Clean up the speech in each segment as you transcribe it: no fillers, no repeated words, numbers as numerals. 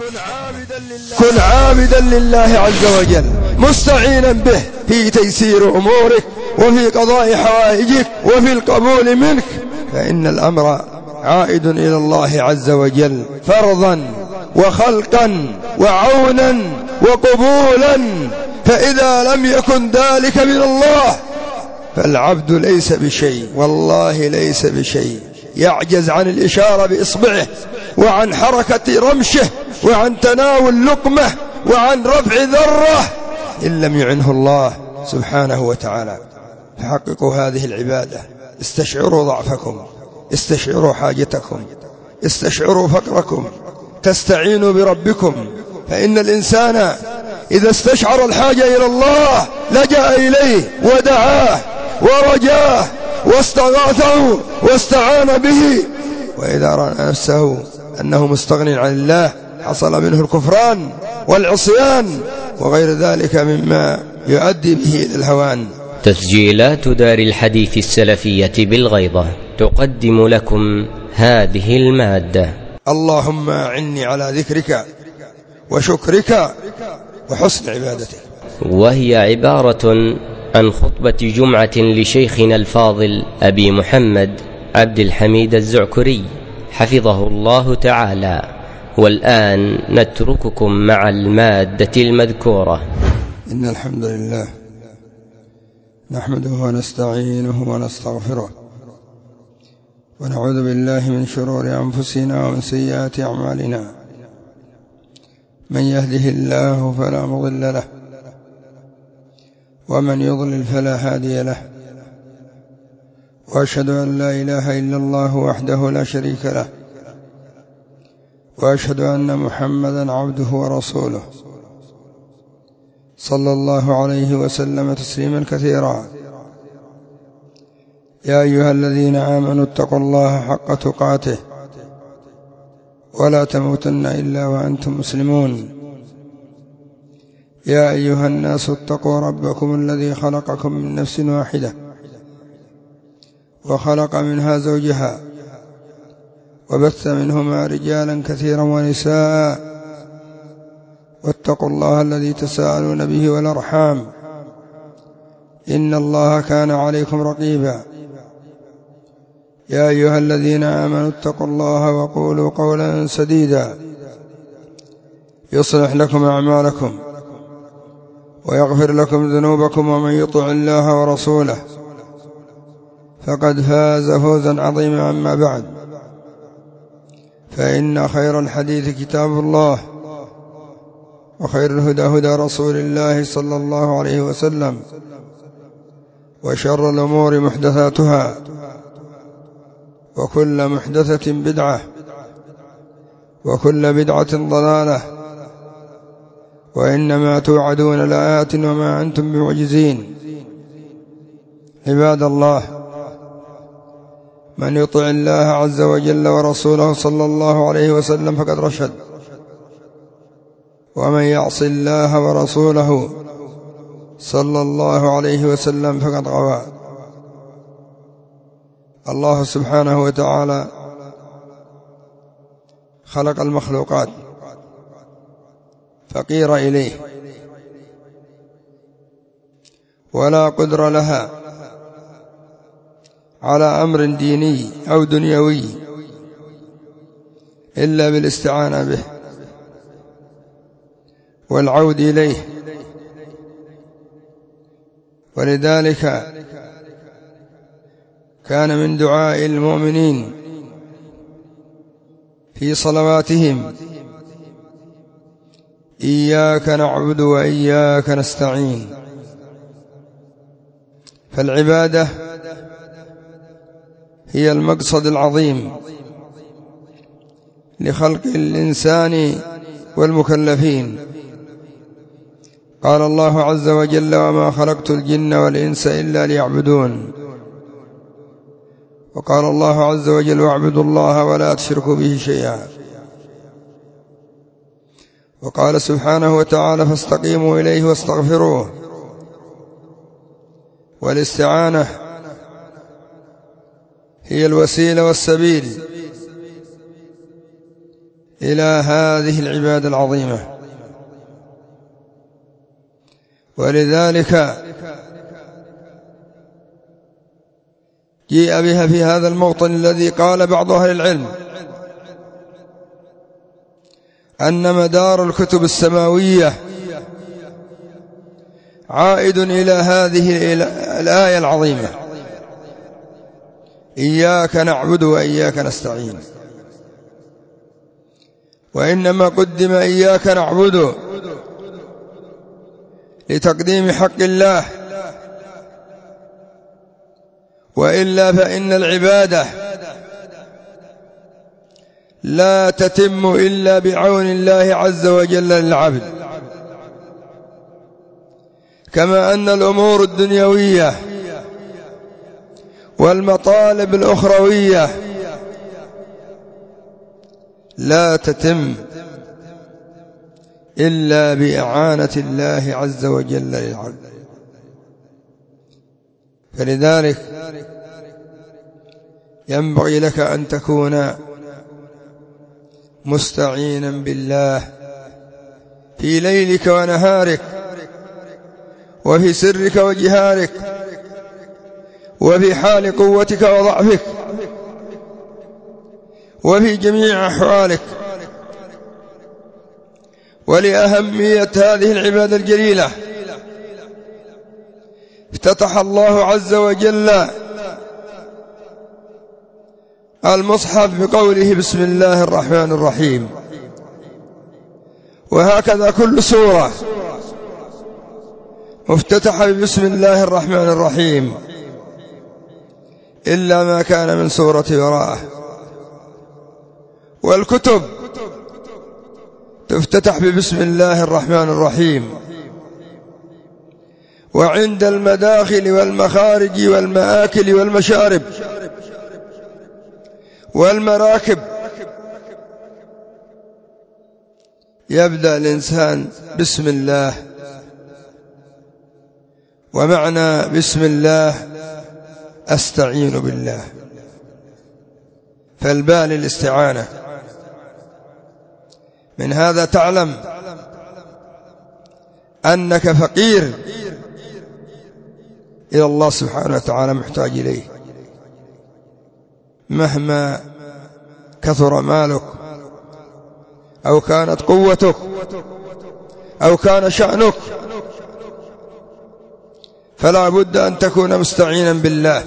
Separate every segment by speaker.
Speaker 1: كن عابدا لله عز وجل مستعينا به في تيسير أمورك وفي قضاء حوائجك وفي القبول منك، فإن الأمر عائد إلى الله عز وجل فرضا وخلقا وعونا وقبولا. فإذا لم يكن ذلك من الله فالعبد ليس بشيء، والله ليس بشيء، يعجز عن الإشارة بإصبعه وعن حركة رمشه وعن تناول لقمة وعن رفع ذرة إن لم يعنه الله سبحانه وتعالى. فحققوا هذه العبادة، استشعروا ضعفكم، استشعروا حاجتكم، استشعروا فقركم، تستعينوا بربكم. فإن الإنسان إذا استشعر الحاجة إلى الله لجأ إليه ودعاه ورجاه واستغاثه واستعان به، وإذا رأى نفسه أنه مستغن عن الله حصل منه الكفران والعصيان وغير ذلك مما يؤدي به إلى الهوان.
Speaker 2: تسجيلات دار الحديث السلفية بالغيضة تقدم لكم هذه المادة.
Speaker 1: اللهم أعني على ذكرك وشكرك وحسن عبادتك.
Speaker 2: وهي عبارة عن خطبة جمعة لشيخنا الفاضل أبي محمد عبد الحميد الزعكري حفظه الله تعالى. والآن نترككم مع المادة المذكورة.
Speaker 1: إن الحمد لله نحمده ونستعينه ونستغفره ونعوذ بالله من شرور أنفسنا ومن سيئات أعمالنا. من يهده الله فلا مضل له ومن يضلل فلا هادي له، وأشهد أن لا إله إلا الله وحده لا شريك له، وأشهد أن محمدا عبده ورسوله صلى الله عليه وسلم تسليما كثيرا. يا أيها الذين آمنوا اتقوا الله حق تقاته ولا تموتن إلا وأنتم مسلمون. يا أيها الناس اتقوا ربكم الذي خلقكم من نفس واحدة وخلق منها زوجها وبث منهما رجالا كثيرا ونساء، واتقوا الله الذي تساءلون به والأرحام إن الله كان عليكم رقيبا. يا أيها الذين آمنوا اتقوا الله وقولوا قولا سديدا يصلح لكم أعمالكم ويغفر لكم ذنوبكم، ومن يطع الله ورسوله فقد فاز فوزا عظيما. أما بعد، فإن خير الحديث كتاب الله، وخير الهدى هدى رسول الله صلى الله عليه وسلم، وشر الأمور محدثاتها، وكل محدثة بدعة، وكل بدعة ضلالة، وإنما توعدون لآت وما أنتم بمعجزين. عباد الله، من يطع الله عز وجل ورسوله صلى الله عليه وسلم فقد رشد، ومن يعص الله ورسوله صلى الله عليه وسلم فقد غوى. الله سبحانه وتعالى خلق المخلوقات فقير إليه ولا قدر لها على أمر ديني أو دنيوي إلا بالاستعانة به والعود إليه. ولذلك كان من دعاء المؤمنين في صلواتهم إياك نعبد وإياك نستعين. فالعبادة هي المقصد العظيم لخلق الإنسان والمكلفين. قال الله عز وجل: وما خلقت الجن والإنس إلا ليعبدون. وقال الله عز وجل: واعبدوا الله ولا تشركوا به شيئا. وقال سبحانه وتعالى: فاستقيموا إليه واستغفروه. والاستعانة هي الوسيلة والسبيل إلى هذه العبادة العظيمة. ولذلك جيء بها في هذا الموطن الذي قال بعض أهل العلم أن مدار الكتب السماوية عائد إلى هذه الآية العظيمة: إياك نعبد وإياك نستعين. وإنما قدم إياك نعبد لتقديم حق الله، وإلا فإن العبادة لا تتم إلا بعون الله عز وجل للعبد، كما أن الأمور الدنيوية والمطالب الأخروية لا تتم إلا بإعانة الله عز وجل للعبد. فلذلك ينبغي لك أن تكون مستعينا بالله في ليلك ونهارك، وفي سرك وجهارك، وفي حال قوتك وضعفك، وفي جميع أحوالك. ولأهمية هذه العبادة الجليلة افتتح الله عز وجل المصحف بقوله: بسم الله الرحمن الرحيم. وهكذا كل سورة مفتتحة بسم الله الرحمن الرحيم، إلا ما كان من سورة براءة. والكتب تفتتح ببسم الله الرحمن الرحيم، وعند المداخل والمخارج والمآكل والمشارب والمراكب يبدأ الإنسان بسم الله. ومعنى بسم الله أستعين بالله، فالباء للاستعانة. من هذا تعلم أنك فقير إلى الله سبحانه وتعالى، محتاج إليه مهما كثر مالك أو كانت قوتك أو كان شأنك، فلا بد أن تكون مستعينا بالله.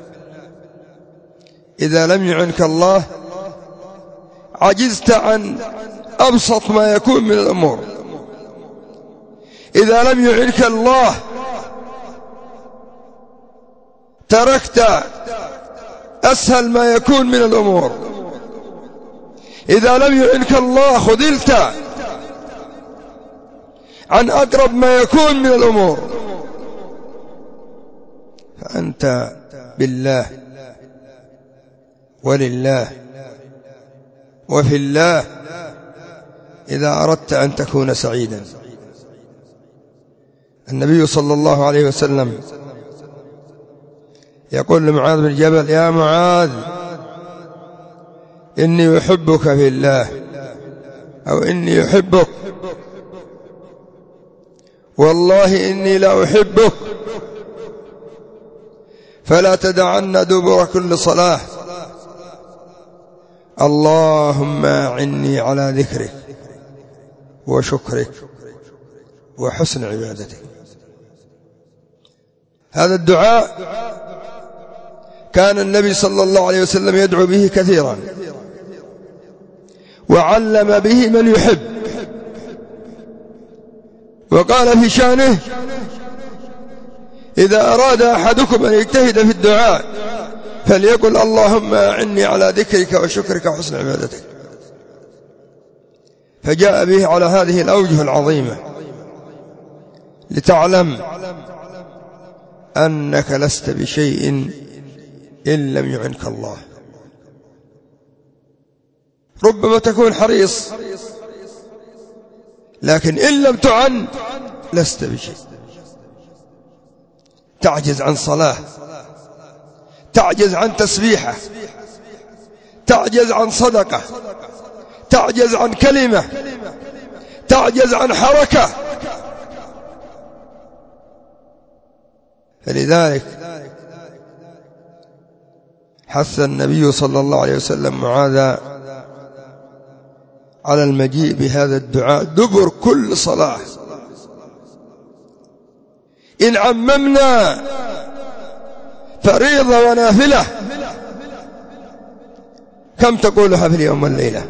Speaker 1: إذا لم يعنك الله عجزت عن أبسط ما يكون من الأمور. إذا لم يعنك الله تركت أسهل ما يكون من الأمور. إذا لم يعنك الله خذلت عن أقرب ما يكون من الأمور. فأنت بالله ولله وفي الله إذا أردت أن تكون سعيدا. النبي صلى الله عليه وسلم يقول لمعاذ بن جبل: يا معاذ إني أحبك في الله، أو إني أحبك، والله إني لا أحبك، فلا تدعن دبر كل صلاة اللهم أعني على ذكرك وشكرك وحسن عبادتك. هذا الدعاء كان النبي صلى الله عليه وسلم يدعو به كثيرا، وعلم به من يحب، وقال في شانه: إذا أراد أحدكم أن يجتهد في الدعاء فليقل اللهم أعني على ذكرك وشكرك وحسن عبادتك. فجاء به على هذه الأوجه العظيمة لتعلم أنك لست بشيء إن لم يعنك الله. ربما تكون حريص، لكن إن لم تعن لست بشيء. تعجز عن صلاة، تعجز عن تسبيحة، تعجز عن صدقة، تعجز عن كلمة، تعجز عن حركة. فلذلك حث النبي صلى الله عليه وسلم معاذ على المجيء بهذا الدعاء دبر كل صلاة. إن عممنا فريضة ونافلة كم تقولها في اليوم والليلة؟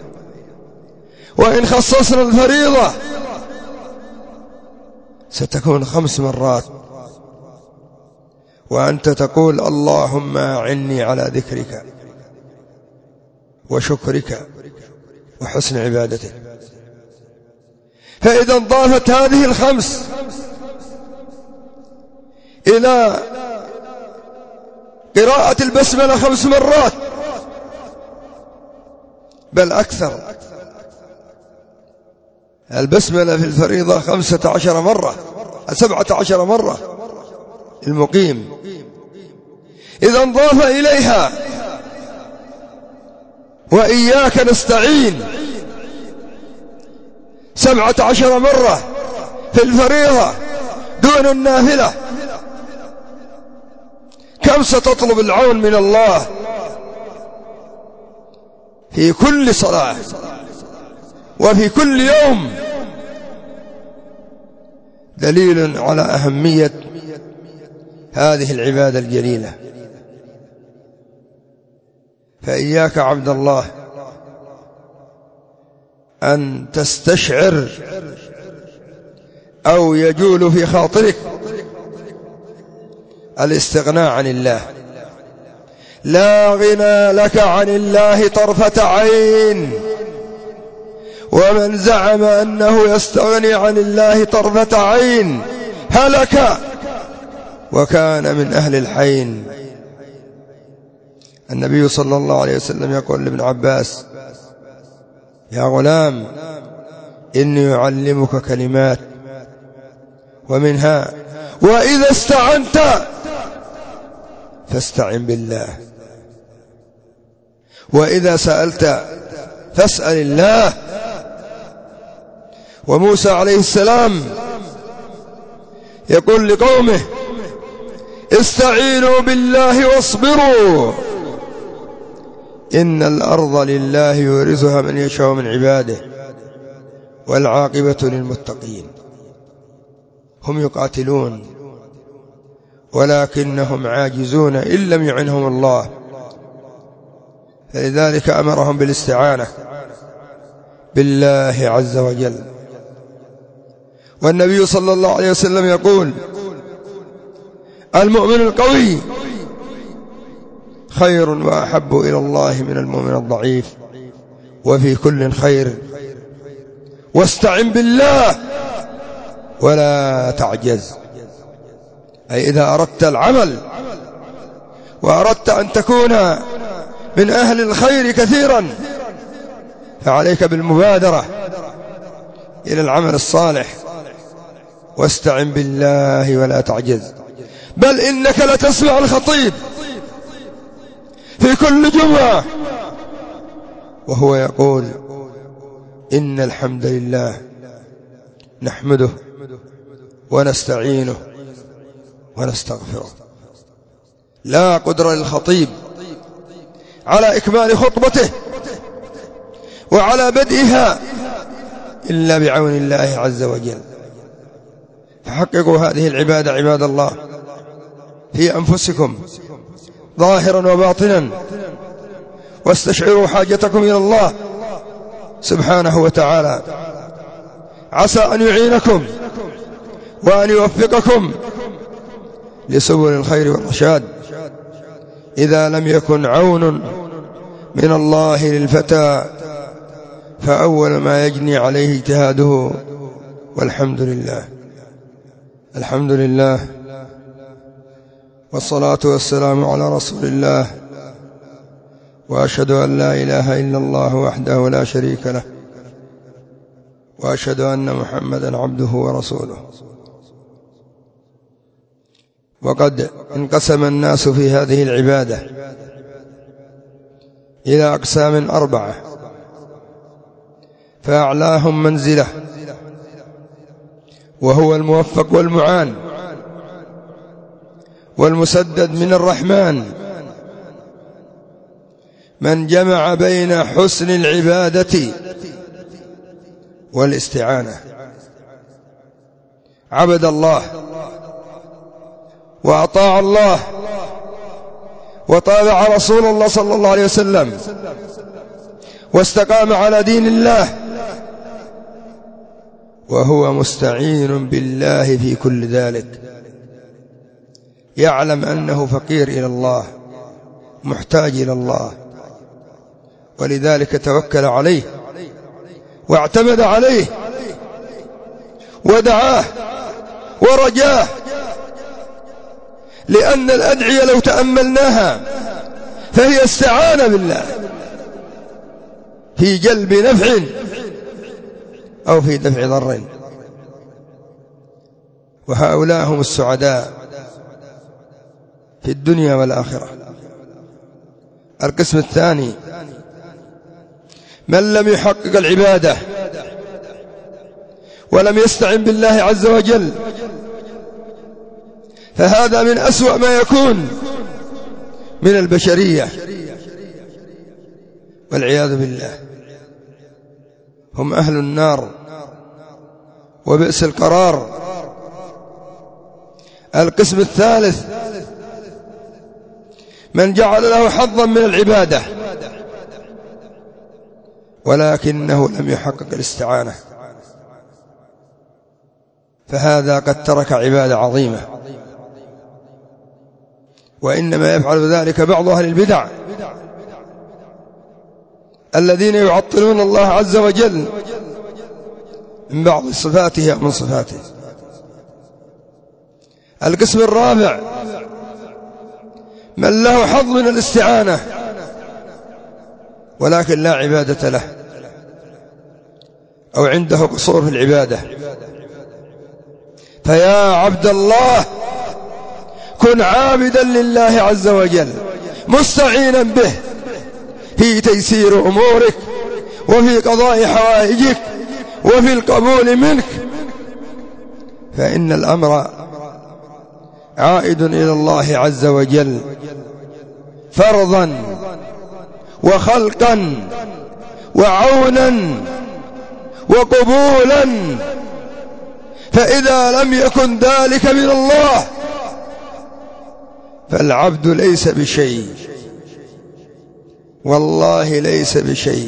Speaker 1: وإن خصصنا الفريضة ستكون 5 مرات، وأنت تقول اللهم أعني على ذكرك وشكرك وحسن عبادتك. فإذا انضافت هذه 5 إلى قراءة البسملة 5 مرات بل أكثر. البسملة في الفريضة 15 مرة 17 مرة المقيم. إذا انضاف إليها وإياك نستعين 17 مرة في الفريضة دون النافلة، كم ستطلب العون من الله في كل صلاة وفي كل يوم؟ دليل على أهمية هذه العبادة الجليلة. فإياك عبد الله أن تستشعر أو يجول في خاطرك الاستغناء عن الله. لا غنى لك عن الله طرفة عين، ومن زعم أنه يستغني عن الله طرفة عين هلك وكان من أهل الحين. النبي صلى الله عليه وسلم يقول لابن عباس: يا غلام إني أعلمك كلمات، ومنها وإذا استعنت فاستعن بالله، وإذا سألت فاسأل الله. وموسى عليه السلام يقول لقومه: استعينوا بالله واصبروا إن الأرض لله يورثها من يشاء من عباده والعاقبة للمتقين. هم يقاتلون ولكنهم عاجزون إن لم يعنهم الله، فلذلك أمرهم بالاستعانة بالله عز وجل. والنبي صلى الله عليه وسلم يقول: المؤمن القوي خير وأحب إلى الله من المؤمن الضعيف، وفي كل خير، واستعن بالله ولا تعجز. أي إذا أردت العمل وأردت أن تكون من أهل الخير كثيرا فعليك بالمبادرة إلى العمل الصالح، واستعن بالله ولا تعجز. بل إنك لتسمع الخطيب في كل جمعة وهو يقول: إن الحمد لله نحمده ونستعينه ونستغفره. لا قدرة للخطيب على إكمال خطبته وعلى بدئها إلا بعون الله عز وجل. فحققوا هذه العبادة عباد الله في أنفسكم ظاهرا وباطنا، واستشعروا حاجتكم إلى الله سبحانه وتعالى، عسى أن يعينكم وأن يوفقكم لسبل الخير والرشاد. إذا لم يكن عون من الله للفتى فأول ما يجني عليه اجتهاده. والحمد لله. الحمد لله والصلاة والسلام على رسول الله، وأشهد أن لا إله إلا الله وحده لا شريك له، وأشهد أن محمدا عبده ورسوله. وقد انقسم الناس في هذه العبادة إلى أقسام 4: فأعلاهم منزلة، وهو الموفق والمعان والمسدد من الرحمن، من جمع بين حسن العبادة والاستعانة. عبد الله وأطاع الله وطابع رسول الله صلى الله عليه وسلم واستقام على دين الله، وهو مستعين بالله في كل ذلك، يعلم أنه فقير إلى الله محتاج إلى الله، ولذلك توكل عليه واعتمد عليه ودعاه ورجاه. لأن الأدعية لو تأملناها فهي استعانة بالله في جلب نفع أو في دفع ضر، وهؤلاء هم السعداء في الدنيا والآخرة. القسم الثاني من لم يحقق العبادة ولم يستعن بالله عز وجل، فهذا من أسوأ ما يكون من البشرية والعياذ بالله، هم أهل النار وبئس القرار. القسم الثالث من جعل له حظا من العبادة ولكنه لم يحقق الاستعانة، فهذا قد ترك عبادة عظيمة. وإنما يفعل ذلك بعض أهل البدع الذين يعطلون الله عز وجل من بعض صفاته أو من صفاته. القسم الرابع من له حظ من الاستعانة ولكن لا عبادة له أو عنده قصور في العبادة. فيا عبد الله كن عابدا لله عز وجل مستعينا به في تيسير أمورك وفي قضاء حوائجك وفي القبول منك، فإن الأمر عائد إلى الله عز وجل فرضا وخلقا وعونا وقبولا. فإذا لم يكن ذلك من الله فالعبد ليس بشيء، والله ليس بشيء،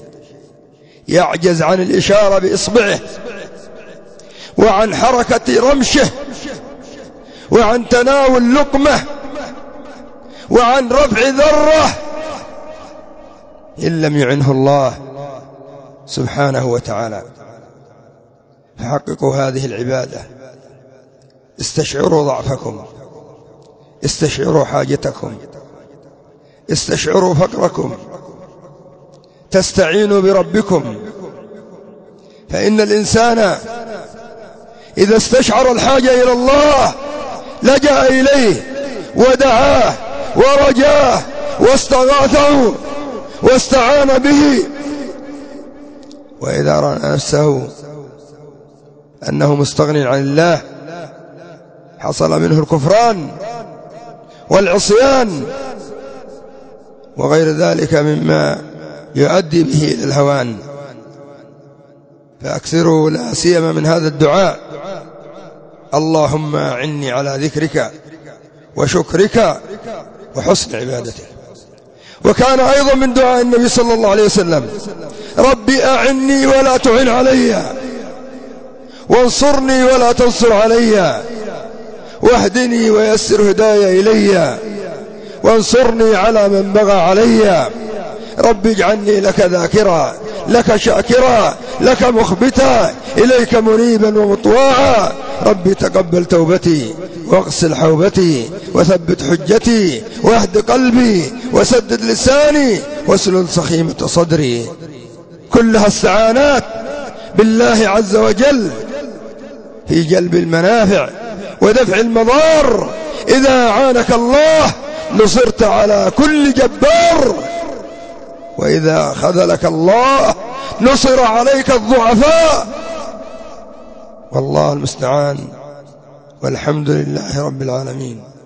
Speaker 1: يعجز عن الإشارة بإصبعه وعن حركة رمشه وعن تناول لقمة وعن رفع ذرة إن لم يعنه الله سبحانه وتعالى. فحققوا هذه العبادة، استشعروا ضعفكم، استشعروا حاجتكم، استشعروا فقركم، تستعينوا بربكم. فإن الإنسان إذا استشعر الحاجة إلى الله لجأ إليه ودعاه ورجاه واستغاثه واستعان به. وإذا رأى نفسه أنه مستغني عن الله حصل منه الكفران والعصيان وغير ذلك مما يؤدي به إلى الهوان. فأكثروا لا سيما من هذا الدعاء: اللهم أعني على ذكرك وشكرك وحسن عبادتك. وكان أيضا من دعاء النبي صلى الله عليه وسلم: ربي أعني ولا تعن علي، وانصرني ولا تنصر علي، واهدني ويسر هدايا إلي، وانصرني على من بغى علي. ربي اجعلني لك ذاكرا، لك شاكرا، لك مخبتا، إليك منيبا ومطواعا. ربي تقبل توبتي واغسل حوبتي وثبت حجتي واهد قلبي وسدد لساني واسلل سخيمة صدري. كلها استعانات بالله عز وجل في جلب المنافع ودفع المضار. إذا أعانك الله نصرت على كل جبار، وإذا خذلك الله نصر عليك الضعفاء. والله المستعان، والحمد لله رب العالمين.